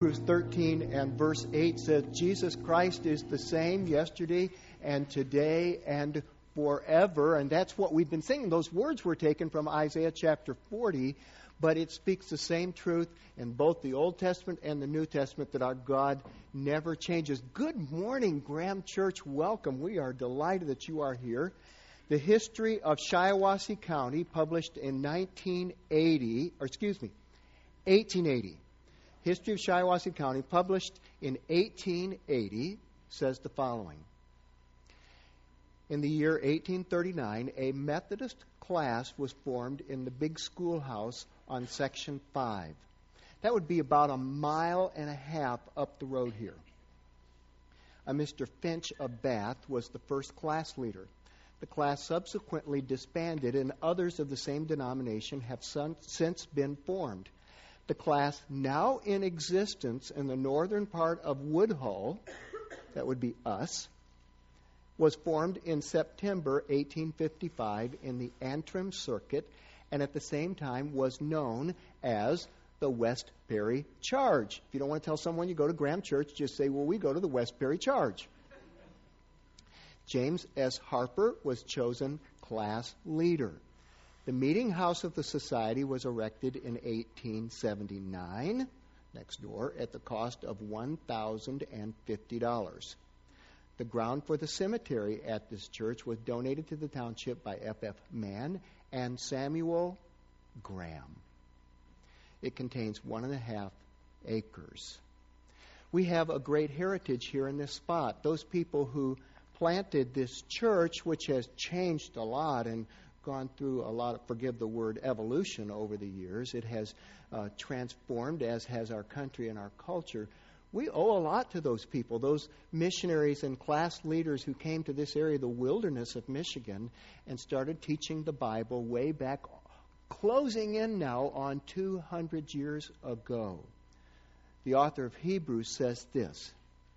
Hebrews 13 and verse 8 says, Jesus Christ is the same yesterday and today and forever. And that's what we've been singing. Those words were taken from Isaiah chapter 40, but it speaks the same truth in both the Old Testament and the New Testament, that our God never changes. Good morning, Graham Church. Welcome. We are delighted that you are here. The History of Shiawassee County, published in 1880. History of Shiawassee County, published in 1880, says the following. In the year 1839, a Methodist class was formed in the big schoolhouse on Section 5. That would be about a mile and a half up the road here. A Mr. Finch of Bath was the first class leader. The class subsequently disbanded, and others of the same denomination have since been formed. The class now in existence in the northern part of Woodhull, that would be us, was formed in September 1855 in the Antrim Circuit, and at the same time was known as the West Perry Charge. If you don't want to tell someone you go to Graham Church, just say, well, we go to the West Perry Charge. James S. Harper was chosen class leader. The meeting house of the society was erected in 1879, next door, at the cost of $1,050. The ground for the cemetery at this church was donated to the township by F.F. Mann and Samuel Graham. It contains 1.5 acres. We have a great heritage here in this spot. Those people who planted this church, which has changed a lot and gone through a lot of, forgive the word, evolution over the years. It has transformed, as has our country and our culture. We owe a lot to those people, those missionaries and class leaders who came to this area, the wilderness of Michigan, and started teaching the Bible way back, closing in now on 200 years ago. The author of Hebrews says this: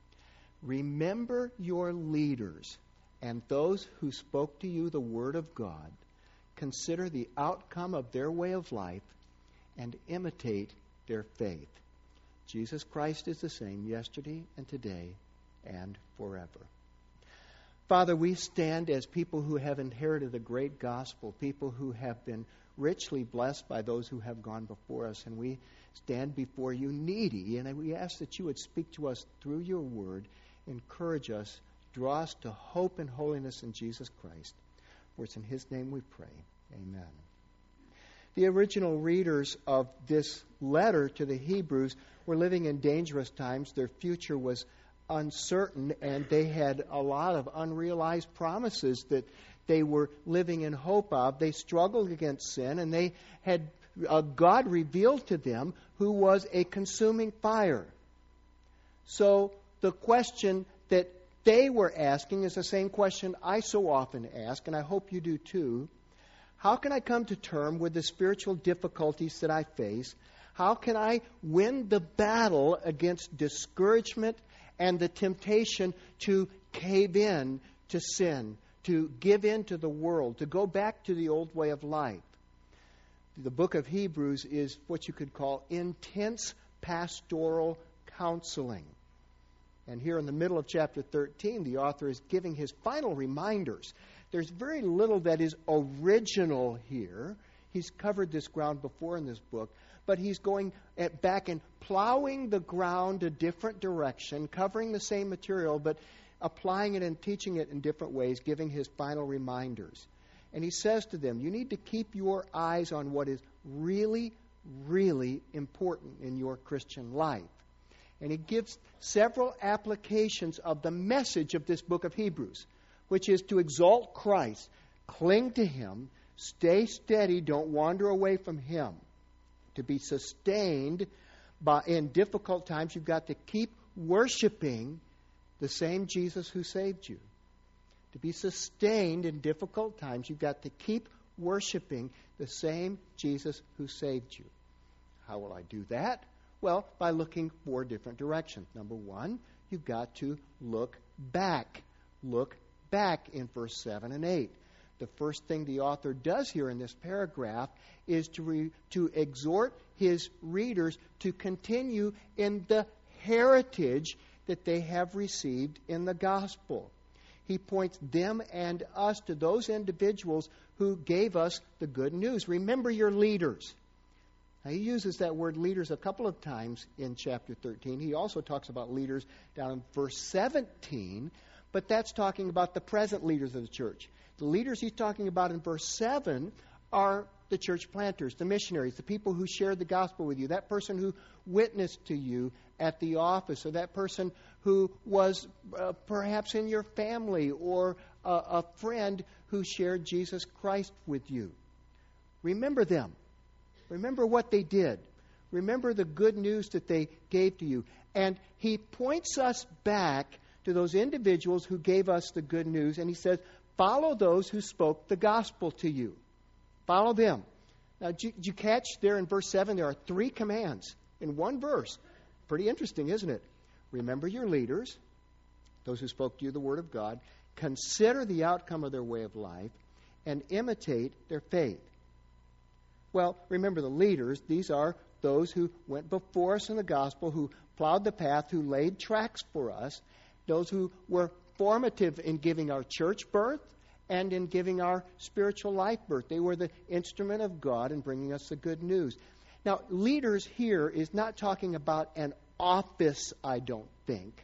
remember your leaders and those who spoke to you the word of God. Consider the outcome of their way of life and imitate their faith. Jesus Christ is the same yesterday and today and forever. Father, we stand as people who have inherited the great gospel, people who have been richly blessed by those who have gone before us, and we stand before you needy, and we ask that you would speak to us through your word, encourage us, draw us to hope and holiness in Jesus Christ. For it's in his name we pray. Amen. The original readers of this letter to the Hebrews were living in dangerous times. Their future was uncertain, and they had a lot of unrealized promises that they were living in hope of. They struggled against sin, and they had God revealed to them who was a consuming fire. So the question that they were asking is the same question I so often ask, and I hope you do too. How can I come to terms with the spiritual difficulties that I face? How can I win the battle against discouragement and the temptation to cave in to sin, to give in to the world, to go back to the old way of life? The book of Hebrews is what you could call intense pastoral counseling. And here in the middle of chapter 13, the author is giving his final reminders. There's very little that is original here. He's covered this ground before in this book, but he's going back and plowing the ground a different direction, covering the same material, but applying it and teaching it in different ways, giving his final reminders. And he says to them, you need to keep your eyes on what is really, really important in your Christian life. And he gives several applications of the message of this book of Hebrews, which is to exalt Christ, cling to him, stay steady, don't wander away from him. To be sustained in difficult times, you've got to keep worshiping the same Jesus who saved you. To be sustained in difficult times, you've got to keep worshiping the same Jesus who saved you. How will I do that? Well, by looking 4 different directions. Number 1, you've got to look back. Look back in verse 7 and 8. The first thing the author does here in this paragraph is to exhort his readers to continue in the heritage that they have received in the gospel. He points them and us to those individuals who gave us the good news. Remember your leaders. Now, he uses that word leaders a couple of times in chapter 13. He also talks about leaders down in verse 17, but that's talking about the present leaders of the church. The leaders he's talking about in verse 7 are the church planters, the missionaries, the people who shared the gospel with you, that person who witnessed to you at the office, or that person who was perhaps in your family, or a friend who shared Jesus Christ with you. Remember them. Remember what they did. Remember the good news that they gave to you. And he points us back to those individuals who gave us the good news, and he says, follow those who spoke the gospel to you. Follow them. Now, did you catch there in verse 7, there are 3 commands in one verse. Pretty interesting, isn't it? Remember your leaders, those who spoke to you the word of God. Consider the outcome of their way of life, and imitate their faith. Well, remember the leaders. These are those who went before us in the gospel, who plowed the path, who laid tracks for us, those who were formative in giving our church birth and in giving our spiritual life birth. They were the instrument of God in bringing us the good news. Now, leaders here is not talking about an office, I don't think.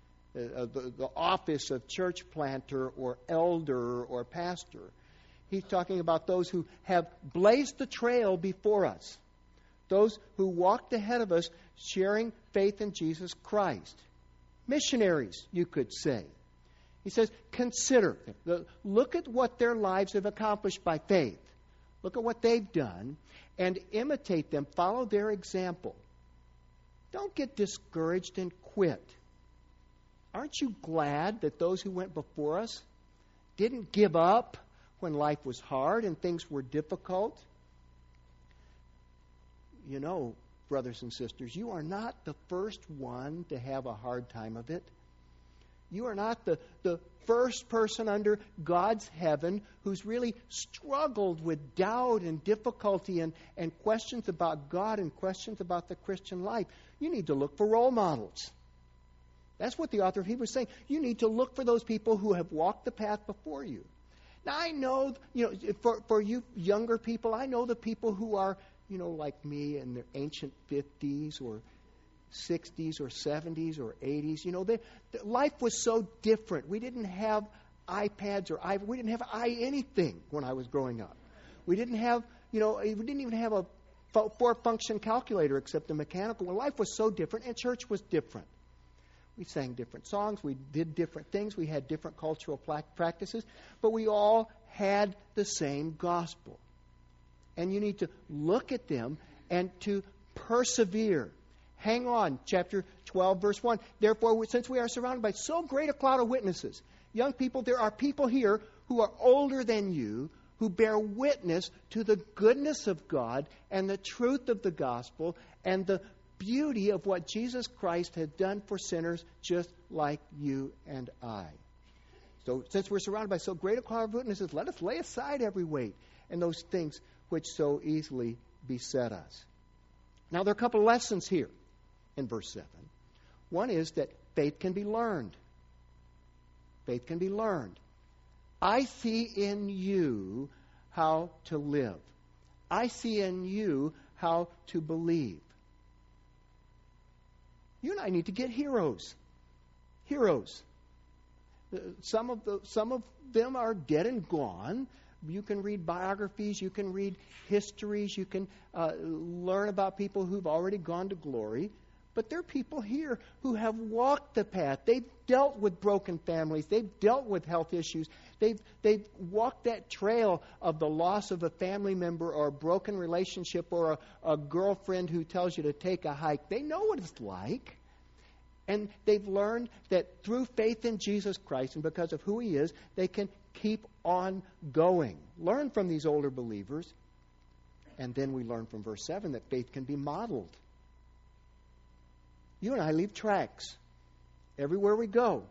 The office of church planter or elder or pastor. He's talking about those who have blazed the trail before us. Those who walked ahead of us sharing faith in Jesus Christ. Missionaries, you could say. He says, consider. Look at what their lives have accomplished by faith. Look at what they've done and imitate them. Follow their example. Don't get discouraged and quit. Aren't you glad that those who went before us didn't give up when life was hard and things were difficult? You know, brothers and sisters, you are not the first one to have a hard time of it. You are not the first person under God's heaven who's really struggled with doubt and difficulty and questions about God and questions about the Christian life. You need to look for role models. That's what the author of Hebrews is saying. You need to look for those people who have walked the path before you. Now, I know, for you younger people, I know the people who are, like me in their ancient 50s or 60s or 70s or 80s. Life was so different. We didn't have iPads or we didn't have anything when I was growing up. We didn't have, we didn't even have a 4-function calculator except the mechanical one. Life was so different, and church was different. We sang different songs. We did different things. We had different cultural practices. But we all had the same gospel. And you need to look at them and to persevere. Hang on, chapter 12, verse 1. Therefore, since we are surrounded by so great a cloud of witnesses, young people, there are people here who are older than you, who bear witness to the goodness of God and the truth of the gospel and the beauty of what Jesus Christ had done for sinners just like you and I. So, since we're surrounded by so great a cloud of witnesses, let us lay aside every weight and those things which so easily beset us. Now, there are a couple of lessons here in verse 7. One is that faith can be learned. Faith can be learned. I see in you how to live. I see in you how to believe. You and I need to get heroes. Heroes. Some of them are dead and gone. You can read biographies. You can read histories. You can learn about people who've already gone to glory. But there are people here who have walked the path. They've dealt with broken families. They've dealt with health issues. They've walked that trail of the loss of a family member or a broken relationship or a girlfriend who tells you to take a hike. They know what it's like. And they've learned that through faith in Jesus Christ and because of who He is, they can keep on going. Learn from these older believers. And then we learn from verse 7 that faith can be modeled. You and I leave tracks. Everywhere we go,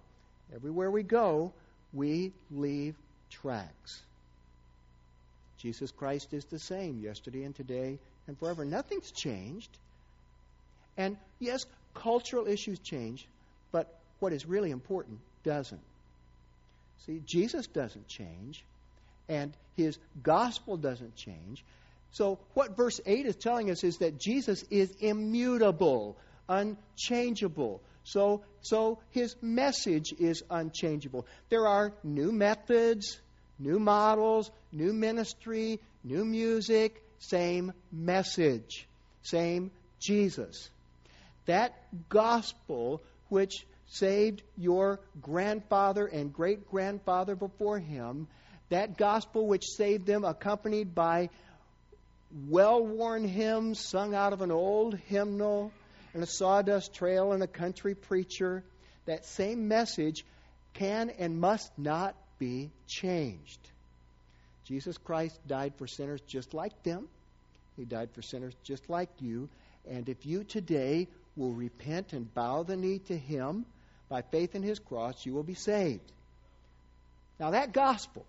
we leave tracks. Jesus Christ is the same yesterday and today and forever. Nothing's changed. And yes, cultural issues change, but what is really important doesn't. See, Jesus doesn't change, and his gospel doesn't change. So what verse 8 is telling us is that Jesus is immutable, unchangeable. So his message is unchangeable. There are new methods, new models, new ministry, new music, same message, same Jesus. That gospel which saved your grandfather and great-grandfather before him, that gospel which saved them accompanied by well-worn hymns sung out of an old hymnal and a sawdust trail and a country preacher, that same message can and must not be changed. Jesus Christ died for sinners just like them. He died for sinners just like you. And if you today will repent and bow the knee to him by faith in his cross, you will be saved. Now that gospel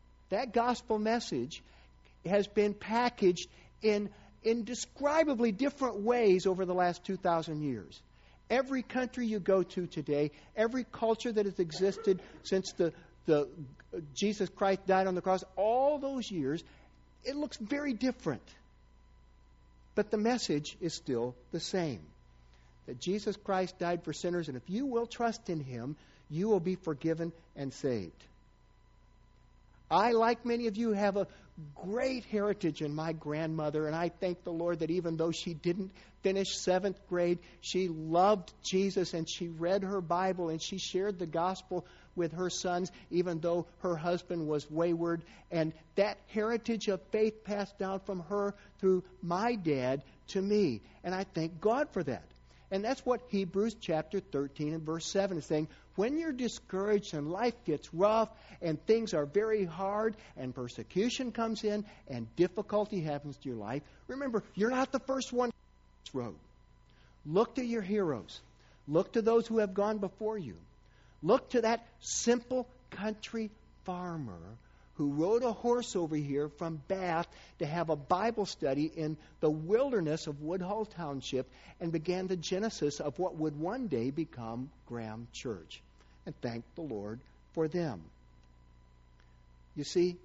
message has been packaged in indescribably different ways over the last 2,000 years. Every country you go to today, every culture that has existed since the Jesus Christ died on the cross, all those years, it looks very different. But the message is still the same. That Jesus Christ died for sinners, and if you will trust in him, you will be forgiven and saved. I, like many of you, have a great heritage in my grandmother, and I thank the Lord that even though she didn't finish 7th grade, she loved Jesus, and she read her Bible, and she shared the gospel with her sons, even though her husband was wayward. And that heritage of faith passed down from her through my dad to me. And I thank God for that. And that's what Hebrews chapter 13 and verse 7 is saying. When you're discouraged and life gets rough and things are very hard and persecution comes in and difficulty happens to your life, remember, you're not the first one on this road. Look to your heroes. Look to those who have gone before you. Look to that simple country farmer who rode a horse over here from Bath to have a Bible study in the wilderness of Woodhull Township and began the genesis of what would one day become Graham Church. And thank the Lord for them. You see,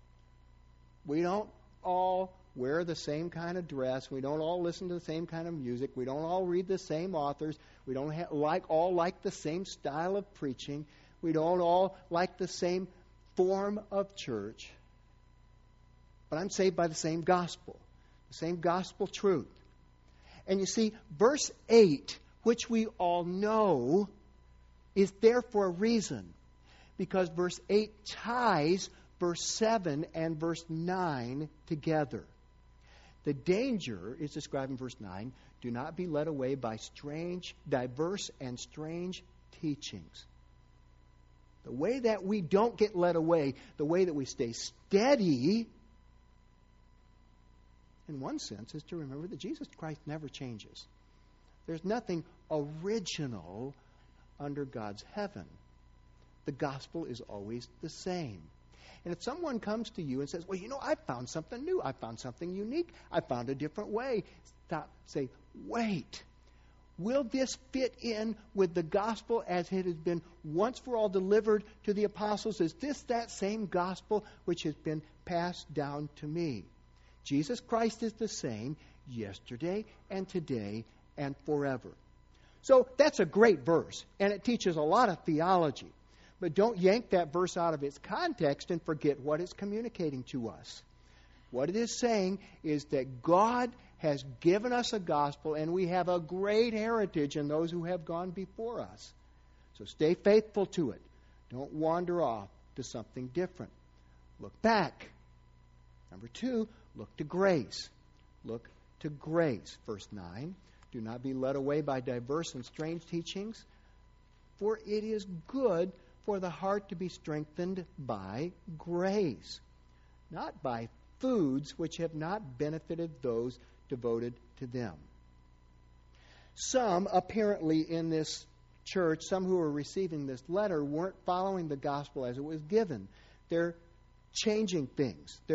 we don't all wear the same kind of dress. We don't all listen to the same kind of music. We don't all read the same authors. We don't all like the same style of preaching. We don't all like the same form of church. But I'm saved by the same gospel truth. And you see, verse 8, which we all know, is there for a reason. Because verse 8 ties verse 7 and verse 9 together. The danger is described in verse 9. Do not be led away by diverse and strange teachings. The way that we don't get led away, the way that we stay steady, in one sense, is to remember that Jesus Christ never changes. There's nothing original under God's heaven. The gospel is always the same. And if someone comes to you and says, well, I found something new. I found something unique. I found a different way. Say, wait. Will this fit in with the gospel as it has been once for all delivered to the apostles? Is this that same gospel which has been passed down to me? Jesus Christ is the same yesterday and today and forever. So that's a great verse, and it teaches a lot of theology. But don't yank that verse out of its context and forget what it's communicating to us. What it is saying is that God has given us a gospel, and we have a great heritage in those who have gone before us. So stay faithful to it. Don't wander off to something different. Look back. Number 2, look to grace. Look to grace. Verse 9, do not be led away by diverse and strange teachings, for it is good for the heart to be strengthened by grace, not by foods which have not benefited those devoted to them. Some, apparently in this church, some who were receiving this letter, weren't following the gospel as it was given. They're changing things. They're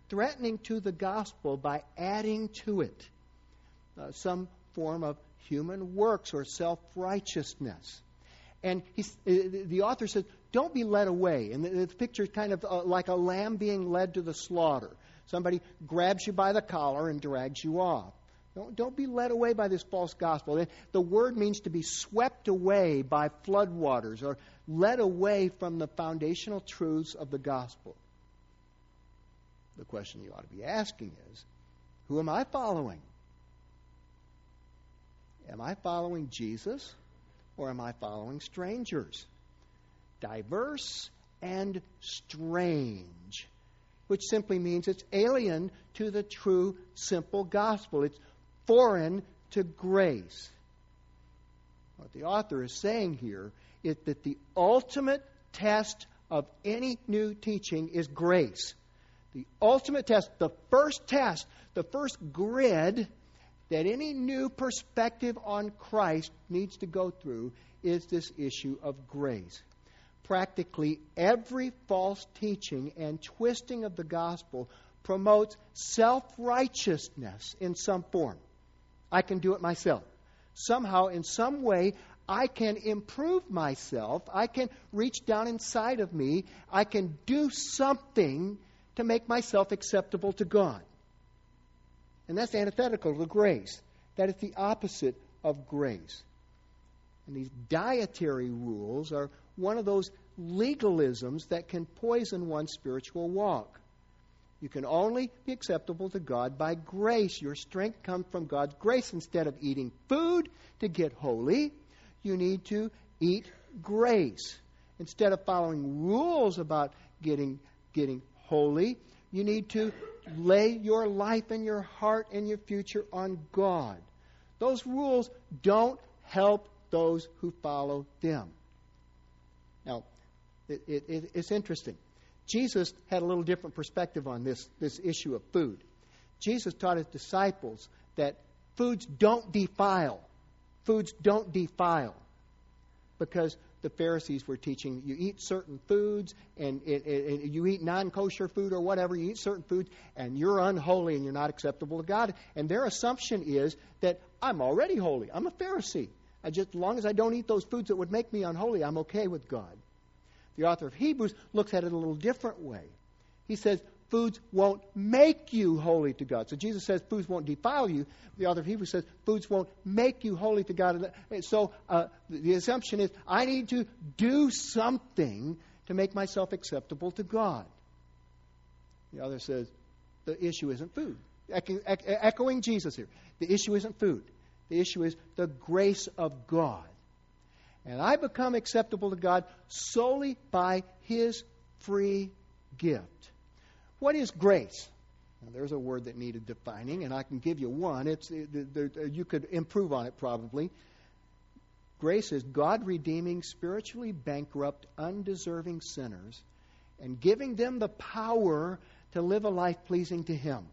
threatening to the gospel by adding to it some form of human works or self-righteousness. And the author says, don't be led away. And the picture is kind of like a lamb being led to the slaughter. Somebody grabs you by the collar and drags you off. Don't be led away by this false gospel. The word means to be swept away by floodwaters or led away from the foundational truths of the gospel. The question you ought to be asking is, who am I following? Am I following Jesus or am I following strangers? Diverse and strange, which simply means it's alien to the true, simple gospel. It's foreign to grace. What the author is saying here is that the ultimate test of any new teaching is grace. The ultimate test, the first grid that any new perspective on Christ needs to go through is this issue of grace. Practically every false teaching and twisting of the gospel promotes self-righteousness in some form. I can do it myself. Somehow, in some way, I can improve myself. I can reach down inside of me. I can do something to make myself acceptable to God. And that's antithetical to grace. That is the opposite of grace. And these dietary rules are one of those legalisms that can poison one's spiritual walk. You can only be acceptable to God by grace. Your strength comes from God's grace. Instead of eating food to get holy, you need to eat grace. Instead of following rules about getting holy, you need to lay your life and your heart and your future on God. Those rules don't help those who follow them. Now, it's interesting. Jesus had a little different perspective on this issue of food. Jesus taught his disciples that foods don't defile. Foods don't defile. Because the Pharisees were teaching you eat certain foods and you eat non-kosher food or whatever, you eat certain foods and you're unholy and you're not acceptable to God. And their assumption is that I'm already holy. I'm a Pharisee. As long as I don't eat those foods that would make me unholy, I'm okay with God. The author of Hebrews looks at it a little different way. He says foods won't make you holy to God. So Jesus says foods won't defile you. The author of Hebrews says foods won't make you holy to God. And so the assumption is I need to do something to make myself acceptable to God. The other says the issue isn't food. Echoing Jesus here. The issue isn't food. The issue is the grace of God. And I become acceptable to God solely by His free gift. What is grace? Now, there's a word that needed defining, and I can give you one. You could improve on it probably. Grace is God redeeming spiritually bankrupt, undeserving sinners and giving them the power to live a life pleasing to Him.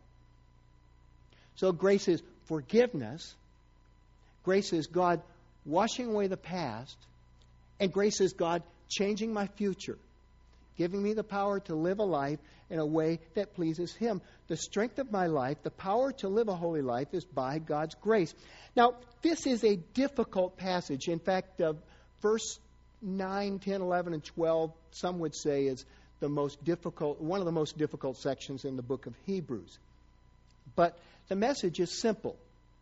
So grace is forgiveness. Grace is God washing away the past. And grace is God changing my future, giving me the power to live a life in a way that pleases Him. The strength of my life, the power to live a holy life is by God's grace. Now, this is a difficult passage. In fact, verse 9, 10, 11, and 12, some would say is one of the most difficult sections in the book of Hebrews. But the message is simple.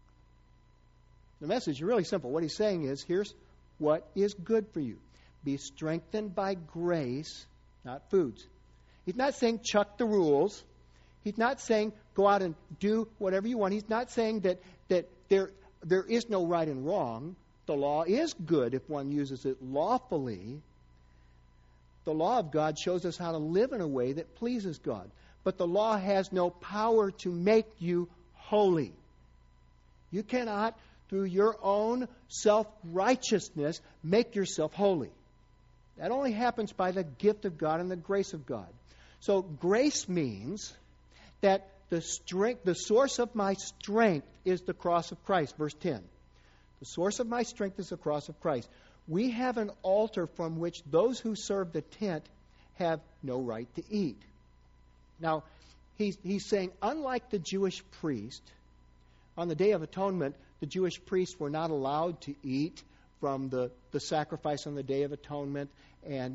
The message is really simple. What he's saying is, here's what is good for you. Be strengthened by grace, not foods. He's not saying chuck the rules. He's not saying go out and do whatever you want. He's not saying that there is no right and wrong. The law is good if one uses it lawfully. The law of God shows us how to live in a way that pleases God. But the law has no power to make you holy. You cannot, through your own self-righteousness, make yourself holy. That only happens by the gift of God and the grace of God. So grace means that the source of my strength is the cross of Christ. Verse 10. The source of my strength is the cross of Christ. We have an altar from which those who serve the tent have no right to eat. Now, he's saying, unlike the Jewish priest, on the Day of Atonement, the Jewish priests were not allowed to eat from the sacrifice on the Day of Atonement, and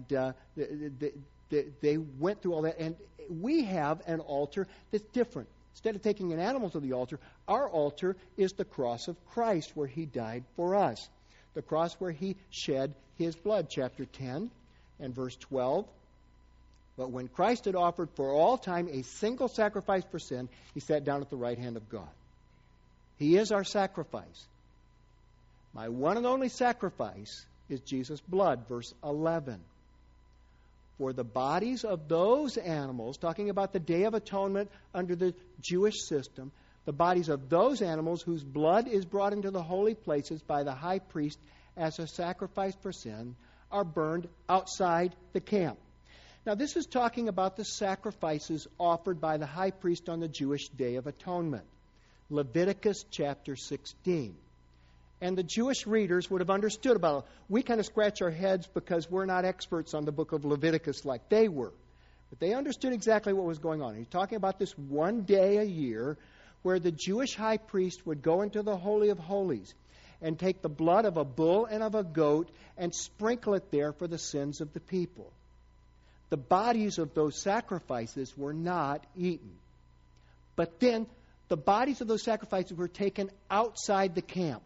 they went through all that. And we have an altar that's different. Instead of taking an animal to the altar, our altar is the cross of Christ, where He died for us. The cross where He shed His blood, chapter 10 and verse 12. But when Christ had offered for all time a single sacrifice for sin, He sat down at the right hand of God. He is our sacrifice. My one and only sacrifice is Jesus' blood, verse 11. For the bodies of those animals, talking about the Day of Atonement under the Jewish system, the bodies of those animals whose blood is brought into the holy places by the high priest as a sacrifice for sin, are burned outside the camp. Now, this is talking about the sacrifices offered by the high priest on the Jewish Day of Atonement. Leviticus chapter 16. And the Jewish readers would have understood about it. We kind of scratch our heads because we're not experts on the book of Leviticus like they were. But they understood exactly what was going on. He's talking about this one day a year where the Jewish high priest would go into the Holy of Holies and take the blood of a bull and of a goat and sprinkle it there for the sins of the people. The bodies of those sacrifices were not eaten. But then the bodies of those sacrifices were taken outside the camp.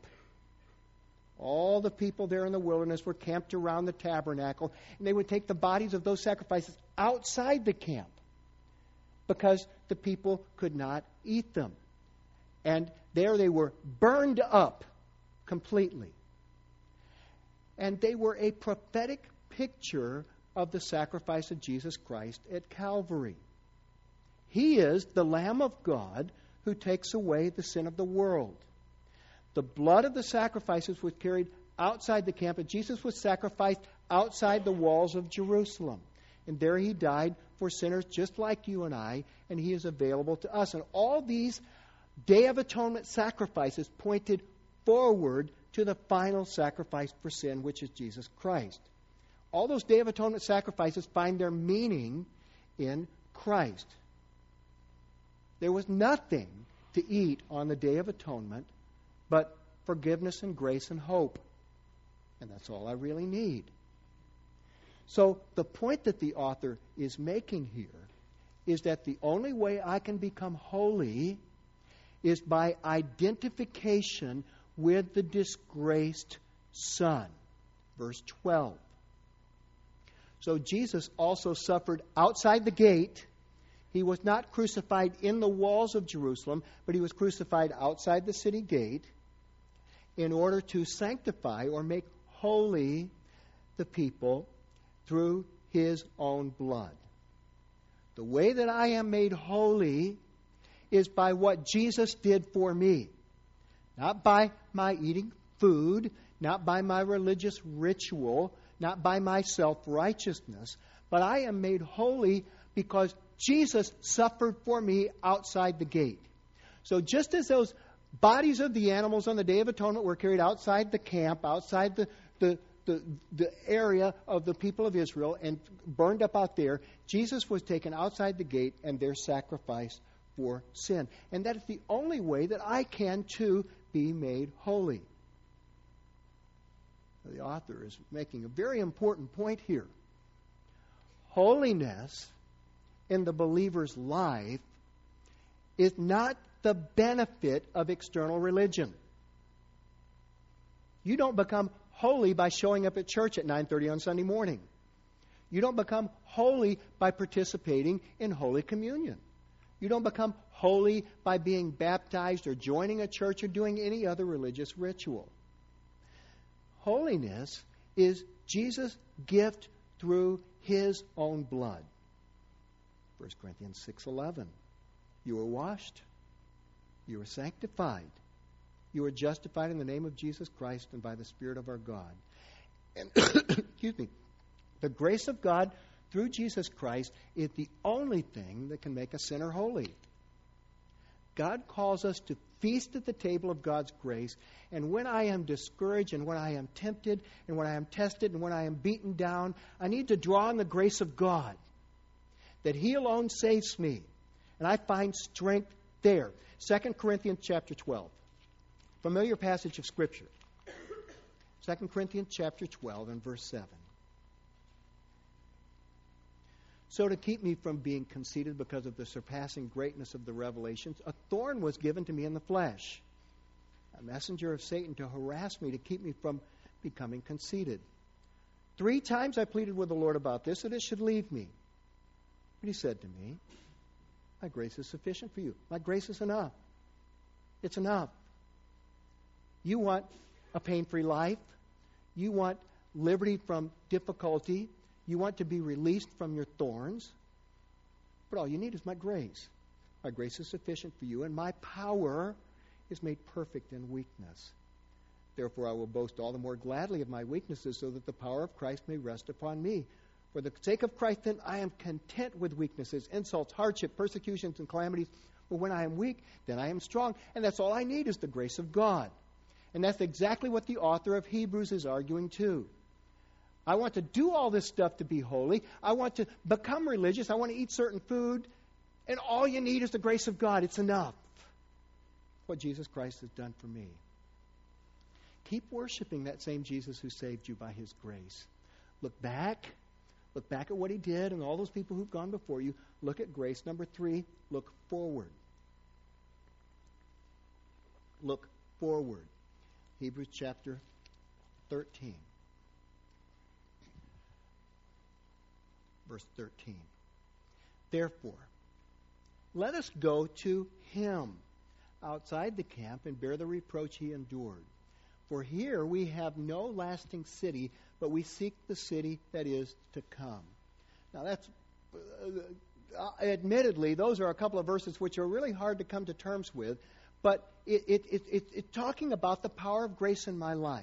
All the people there in the wilderness were camped around the tabernacle, and they would take the bodies of those sacrifices outside the camp because the people could not eat them. And there they were burned up completely. And they were a prophetic picture of the sacrifice of Jesus Christ at Calvary. He is the Lamb of God who takes away the sin of the world. The blood of the sacrifices was carried outside the camp, and Jesus was sacrificed outside the walls of Jerusalem. And there He died for sinners just like you and I, and He is available to us. And all these Day of Atonement sacrifices pointed forward to the final sacrifice for sin, which is Jesus Christ. All those Day of Atonement sacrifices find their meaning in Christ. There was nothing to eat on the Day of Atonement but forgiveness and grace and hope. And that's all I really need. So the point that the author is making here is that the only way I can become holy is by identification with the disgraced Son. Verse 12. So Jesus also suffered outside the gate. He was not crucified in the walls of Jerusalem, but He was crucified outside the city gate in order to sanctify or make holy the people through His own blood. The way that I am made holy is by what Jesus did for me. Not by my eating food, not by my religious ritual, not by my self-righteousness, but I am made holy because Jesus suffered for me outside the gate. So just as those bodies of the animals on the Day of Atonement were carried outside the camp, outside the area of the people of Israel and burned up out there, Jesus was taken outside the gate and there sacrificed for sin. And that is the only way that I can too be made holy. The author is making a very important point here. Holiness in the believer's life is not the benefit of external religion. You don't become holy by showing up at church at 9:30 on Sunday morning. You don't become holy by participating in Holy Communion. You don't become holy by being baptized or joining a church or doing any other religious ritual. Holiness is Jesus' gift through His own blood. 1 Corinthians 6:11. You are washed. You are sanctified. You are justified in the name of Jesus Christ and by the Spirit of our God. And excuse me. The grace of God through Jesus Christ is the only thing that can make a sinner holy. God calls us to feast at the table of God's grace. And when I am discouraged and when I am tempted and when I am tested and when I am beaten down, I need to draw on the grace of God, that He alone saves me And I find strength there. 2 Corinthians chapter 12. Familiar passage of Scripture. 2 Corinthians chapter 12 and verse 7. So to keep me from being conceited because of the surpassing greatness of the revelations, a thorn was given to me in the flesh, a messenger of Satan to harass me, to keep me from becoming conceited. 3 times I pleaded with the Lord about this, that it should leave me. But he said to me, my grace is sufficient for you. My grace is enough. It's enough. You want a pain-free life. You want liberty from difficulty. You want to be released from your thorns. But all you need is my grace. My grace is sufficient for you, and my power is made perfect in weakness. Therefore I will boast all the more gladly of my weaknesses, so that the power of Christ may rest upon me. For the sake of Christ, then, I am content with weaknesses, insults, hardship, persecutions, and calamities. For when I am weak, then I am strong. And that's all I need is the grace of God. And that's exactly what the author of Hebrews is arguing too. I want to do all this stuff to be holy. I want to become religious. I want to eat certain food. And all you need is the grace of God. It's enough. What Jesus Christ has done for me. Keep worshiping that same Jesus who saved you by His grace. Look back at what He did and all those people who've gone before you. Look at grace. Number 3, look forward. Look forward. Hebrews chapter 13. Verse 13. Therefore, let us go to Him outside the camp and bear the reproach He endured. For here we have no lasting city, but we seek the city that is to come. Now that's, admittedly, those are a couple of verses which are really hard to come to terms with, but it's talking about the power of grace in my life.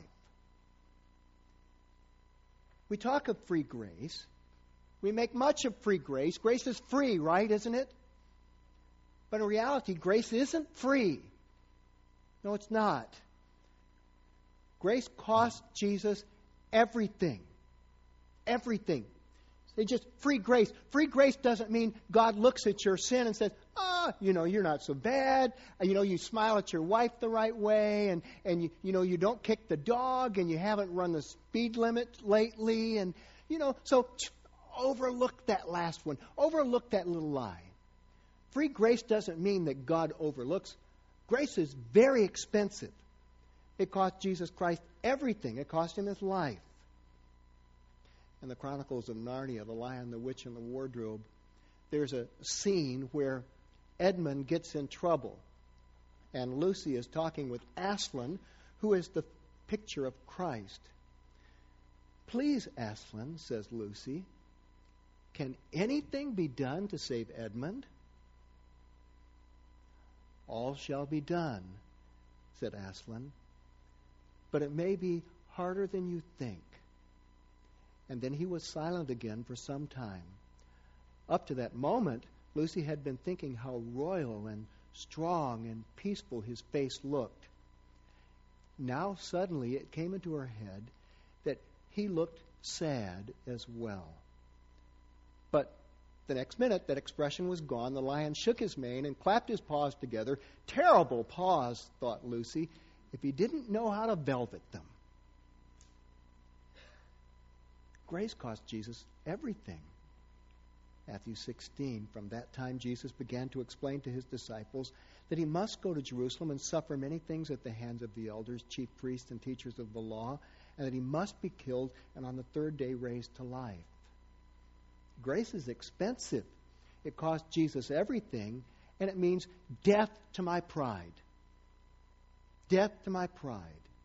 We talk of free grace. We make much of free grace. Grace is free, right, isn't it? But in reality, grace isn't free. No, it's not. Grace cost Jesus everything. Everything. It's just free grace. Free grace doesn't mean God looks at your sin and says, you're not so bad. You smile at your wife the right way, and you don't kick the dog, and you haven't run the speed limit lately, and so overlook that last one. Overlook that little lie. Free grace doesn't mean that God overlooks. Grace is very expensive. It cost Jesus Christ everything. It cost Him His life. In the Chronicles of Narnia, The Lion, the Witch, and the Wardrobe, there's a scene where Edmund gets in trouble. And Lucy is talking with Aslan, who is the picture of Christ. Please, Aslan, says Lucy, can anything be done to save Edmund? All shall be done, said Aslan, but it may be harder than you think. And then he was silent again for some time. Up to that moment, Lucy had been thinking how royal and strong and peaceful his face looked. Now suddenly it came into her head that he looked sad as well. But the next minute, that expression was gone. The lion shook his mane and clapped his paws together. Terrible paws, thought Lucy, if he didn't know how to velvet them. Grace cost Jesus everything. Matthew 16, from that time Jesus began to explain to His disciples that He must go to Jerusalem and suffer many things at the hands of the elders, chief priests, and teachers of the law, and that He must be killed and on the 3rd day raised to life. Grace is expensive. It cost Jesus everything, and it means death to my pride. Death to my pride.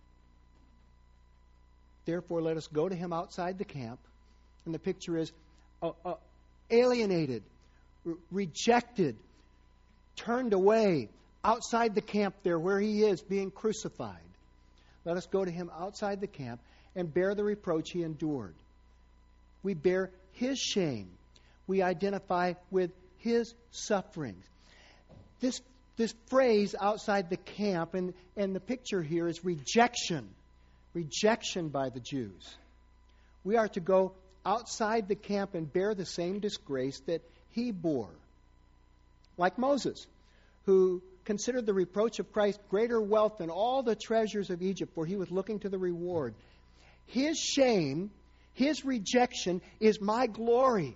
Therefore, let us go to Him outside the camp. And the picture is alienated, rejected, turned away, outside the camp there where He is being crucified. Let us go to Him outside the camp and bear the reproach He endured. We bear His shame. We identify with His sufferings. This phrase, outside the camp, and the picture here is rejection. Rejection by the Jews. We are to go outside the camp and bear the same disgrace that He bore. like Moses, who considered the reproach of Christ greater wealth than all the treasures of Egypt, for he was looking to the reward. His shame, his rejection, is my glory.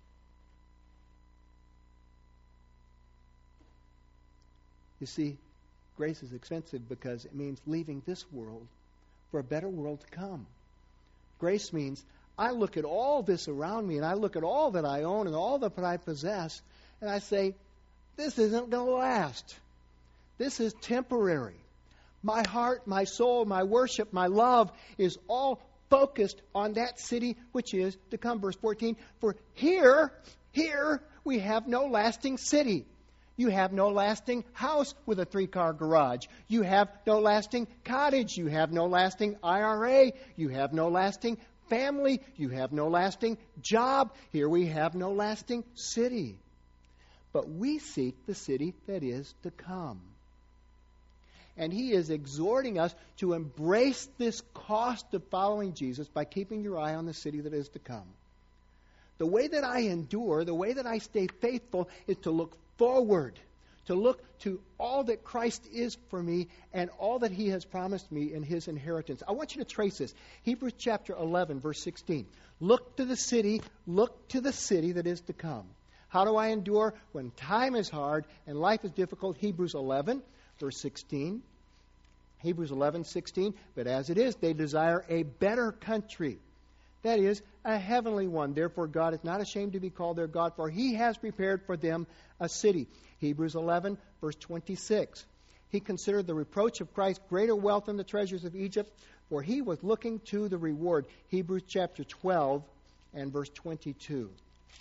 You see, grace is expensive because it means leaving this world for a better world to come. Grace means I look at all this around me, and I look at all that I own and all that I possess, and I say, this isn't going to last. This is temporary. My heart, my soul, my worship, my love is all focused on that city which is to come. Verse 14, for here we have no lasting city. You have no lasting house with a 3-car garage. You have no lasting cottage. You have no lasting IRA. You have no lasting family. You have no lasting job. Here we have no lasting city. But we seek the city that is to come. And he is exhorting us to embrace this cost of following Jesus by keeping your eye on the city that is to come. The way that I endure, the way that I stay faithful, is to look forward, to look to all that Christ is for me and all that he has promised me in his inheritance. I want you to trace this. Hebrews chapter 11, verse 16. Look to the city that is to come. How do I endure when time is hard and life is difficult? Hebrews 11, verse 16. Hebrews 11, 16. But as it is, they desire a better country. That is, a heavenly one. Therefore, God is not ashamed to be called their God, for he has prepared for them a city. Hebrews 11, verse 26. He considered the reproach of Christ greater wealth than the treasures of Egypt, for he was looking to the reward. Hebrews chapter 12 and verse 22.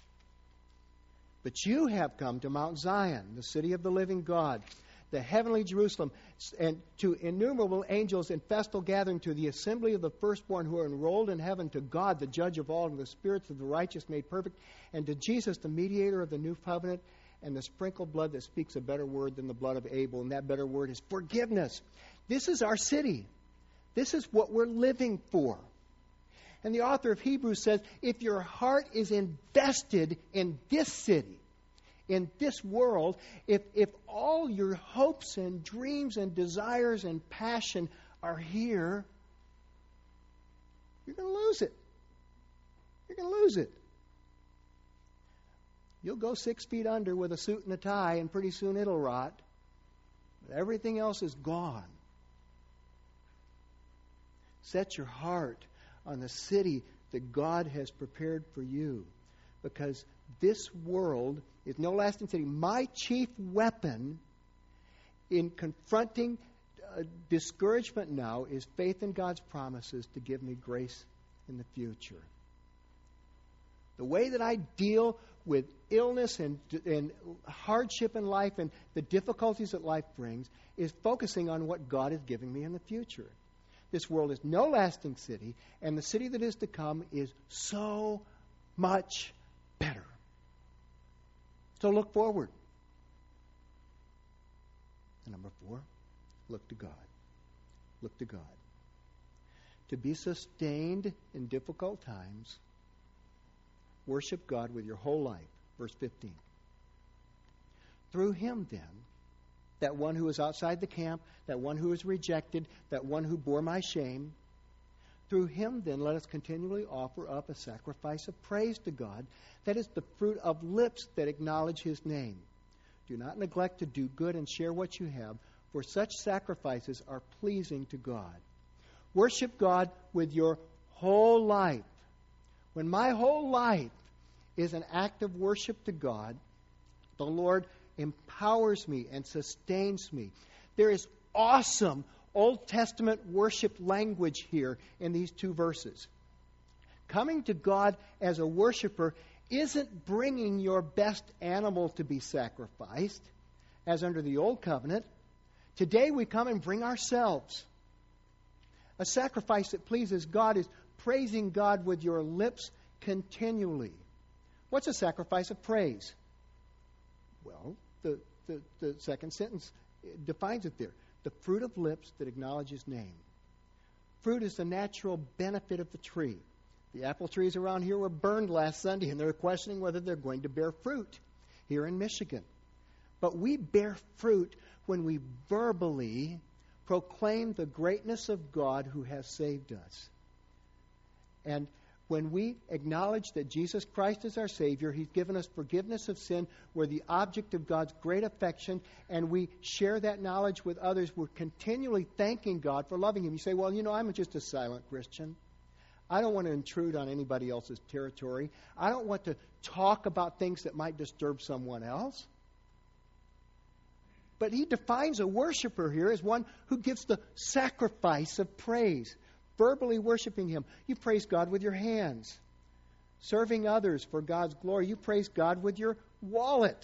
But you have come to Mount Zion, the city of the living God, the heavenly Jerusalem, and to innumerable angels in festal gathering, to the assembly of the firstborn who are enrolled in heaven, to God, the judge of all, and the spirits of the righteous made perfect, and to Jesus, the mediator of the new covenant, and the sprinkled blood that speaks a better word than the blood of Abel, and that better word is forgiveness. This is our city. This is what we're living for. And the author of Hebrews says, if your heart is invested in this city, in this world, if all your hopes and dreams and desires and passion are here, you're going to lose it. You're going to lose it. You'll go 6 feet under with a suit and a tie, and pretty soon it'll rot. But everything else is gone. Set your heart on the city that God has prepared for you, because this world is no lasting city. My chief weapon in confronting discouragement now is faith in God's promises to give me grace in the future. The way that I deal with illness and hardship in life and the difficulties that life brings is focusing on what God is giving me in the future. This world is no lasting city, and the city that is to come is so much better. So look forward. And number 4, look to God. Look to God. To be sustained in difficult times, worship God with your whole life. Verse 15. Through him, then, that one who is outside the camp, that one who is rejected, that one who bore my shame, through him, then, let us continually offer up a sacrifice of praise to God. That is the fruit of lips that acknowledge his name. Do not neglect to do good and share what you have, for such sacrifices are pleasing to God. Worship God with your whole life. When my whole life is an act of worship to God, the Lord empowers me and sustains me. There is awesome Old Testament worship language here in these 2 verses. Coming to God as a worshiper isn't bringing your best animal to be sacrificed, as under the Old Covenant. Today we come and bring ourselves. A sacrifice that pleases God is praising God with your lips continually. What's a sacrifice of praise? Well, the second sentence defines it there. The fruit of lips that acknowledge his name. Fruit is the natural benefit of the tree. The apple trees around here were burned last Sunday, and they're questioning whether they're going to bear fruit here in Michigan. But we bear fruit when we verbally proclaim the greatness of God who has saved us. And when we acknowledge that Jesus Christ is our Savior, He's given us forgiveness of sin, we're the object of God's great affection, and we share that knowledge with others, we're continually thanking God for loving Him. You say, well, I'm just a silent Christian. I don't want to intrude on anybody else's territory. I don't want to talk about things that might disturb someone else. But he defines a worshiper here as one who gives the sacrifice of praise, verbally worshiping Him. You praise God with your hands. Serving others for God's glory. You praise God with your wallet.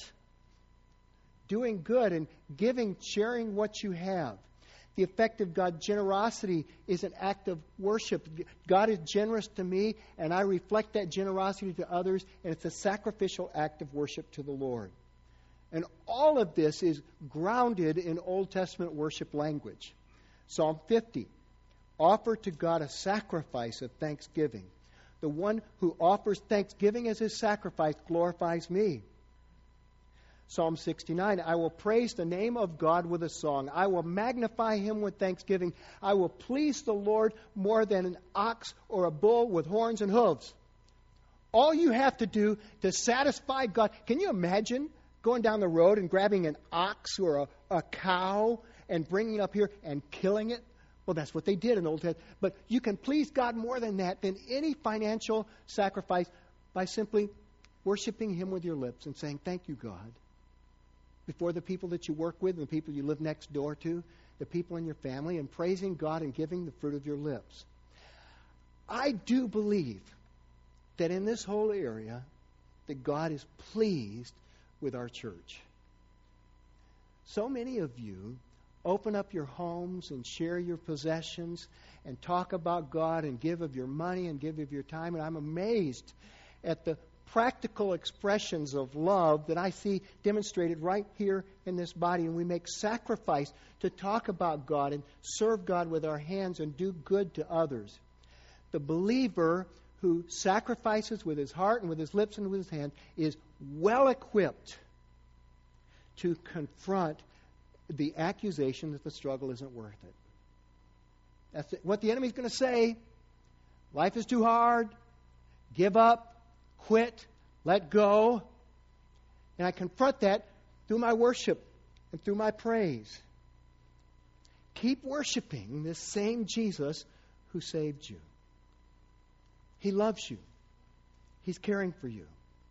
Doing good and giving, sharing what you have. The effect of God's generosity is an act of worship. God is generous to me, and I reflect that generosity to others, and it's a sacrificial act of worship to the Lord. And all of this is grounded in Old Testament worship language. Psalm 50, offer to God a sacrifice of thanksgiving. The one who offers thanksgiving as his sacrifice glorifies me. Psalm 69, I will praise the name of God with a song. I will magnify Him with thanksgiving. I will please the Lord more than an ox or a bull with horns and hooves. All you have to do to satisfy God. Can you imagine going down the road and grabbing an ox or a cow and bringing it up here and killing it? Well, that's what they did in the Old Testament. But you can please God more than that, than any financial sacrifice, by simply worshiping Him with your lips and saying, thank you, God. Before the people that you work with and the people you live next door to, the people in your family, and praising God and giving the fruit of your lips. I do believe that in this whole area, that God is pleased with our church. So many of you open up your homes and share your possessions and talk about God and give of your money and give of your time. And I'm amazed at the practical expressions of love that I see demonstrated right here in this body. And we make sacrifice to talk about God and serve God with our hands and do good to others. The believer who sacrifices with his heart and with his lips and with his hand is well equipped to confront the accusation that the struggle isn't worth it. That's what the enemy's going to say. Life is too hard. Give up. Quit. Let go. And I confront that through my worship and through my praise. Keep worshiping this same Jesus who saved you. He loves you. He's caring for you.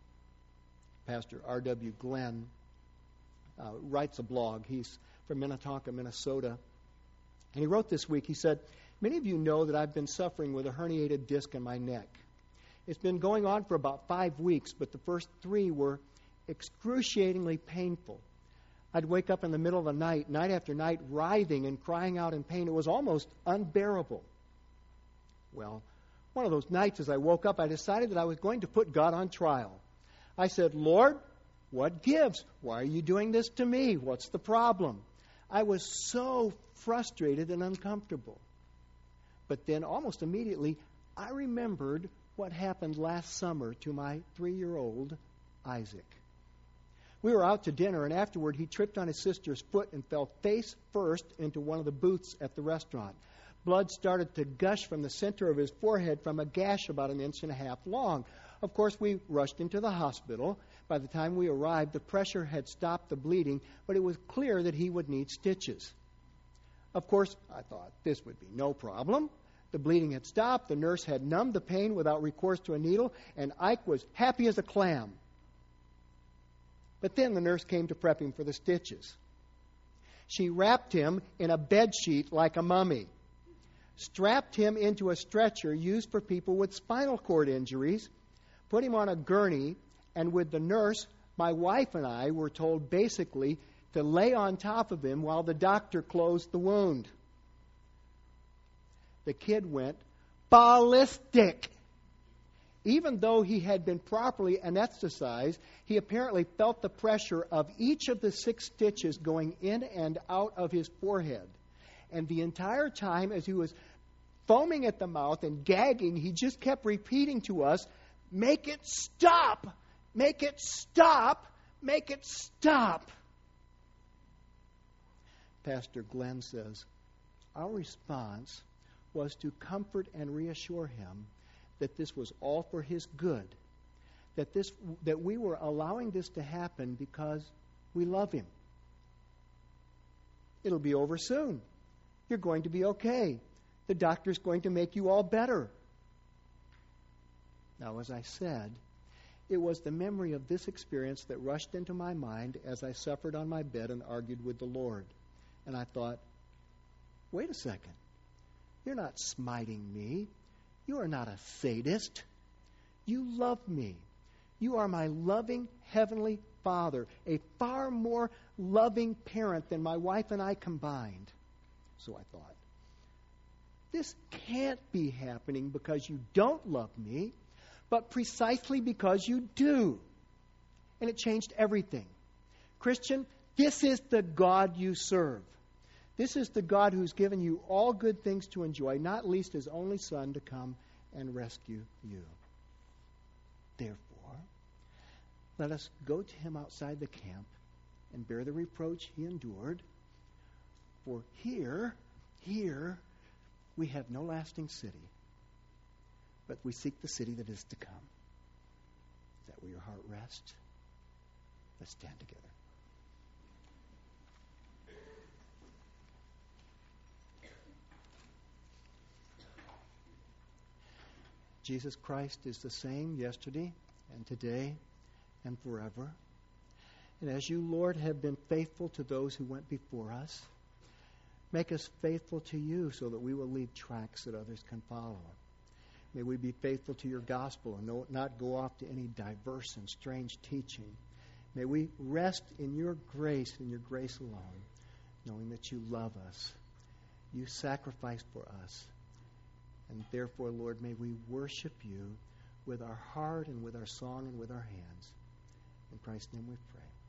Pastor R.W. Glenn writes a blog. He's from Minnetonka, Minnesota. And he wrote this week, he said, many of you know that I've been suffering with a herniated disc in my neck. It's been going on for about 5 weeks, but the first 3 were excruciatingly painful. I'd wake up in the middle of the night, night after night, writhing and crying out in pain. It was almost unbearable. Well, one of those nights as I woke up, I decided that I was going to put God on trial. I said, Lord, what gives? Why are you doing this to me? What's the problem? I was so frustrated and uncomfortable. But then almost immediately, I remembered what happened last summer to my 3-year-old Isaac. We were out to dinner, and afterward he tripped on his sister's foot and fell face first into one of the booths at the restaurant. Blood started to gush from the center of his forehead from a gash about 1.5 inches long. Of course, we rushed into the hospital. By the time we arrived, the pressure had stopped the bleeding, but it was clear that he would need stitches. Of course, I thought this would be no problem. The bleeding had stopped, the nurse had numbed the pain without recourse to a needle, and Ike was happy as a clam. But then the nurse came to prep him for the stitches. She wrapped him in a bed sheet like a mummy, strapped him into a stretcher used for people with spinal cord injuries, put him on a gurney, and with the nurse, my wife and I were told basically to lay on top of him while the doctor closed the wound. The kid went ballistic. Even though he had been properly anesthetized, he apparently felt the pressure of each of the 6 stitches going in and out of his forehead. And the entire time, as he was foaming at the mouth and gagging, he just kept repeating to us, "Make it stop! Make it stop! Make it stop!" Pastor Glenn says, our response was to comfort and reassure him that this was all for his good, that we were allowing this to happen because we love him. It'll be over soon. You're going to be okay. The doctor's going to make you all better. Now, as I said, it was the memory of this experience that rushed into my mind as I suffered on my bed and argued with the Lord. And I thought, wait a second. You're not smiting me. You are not a sadist. You love me. You are my loving Heavenly Father, a far more loving parent than my wife and I combined. So I thought, this can't be happening because you don't love me, but precisely because you do. And it changed everything. Christian, this is the God you serve. This is the God who's given you all good things to enjoy, not least His only Son to come and rescue you. Therefore, let us go to Him outside the camp and bear the reproach He endured. For here, we have no lasting city, but we seek the city that is to come. Is that where your heart rests? Let's stand together. Jesus Christ is the same yesterday and today and forever. And as you, Lord, have been faithful to those who went before us, make us faithful to you so that we will leave tracks that others can follow. May we be faithful to your gospel and not go off to any diverse and strange teaching. May we rest in your grace and your grace alone, knowing that you love us. You sacrificed for us. And therefore, Lord, may we worship you with our heart and with our song and with our hands. In Christ's name we pray.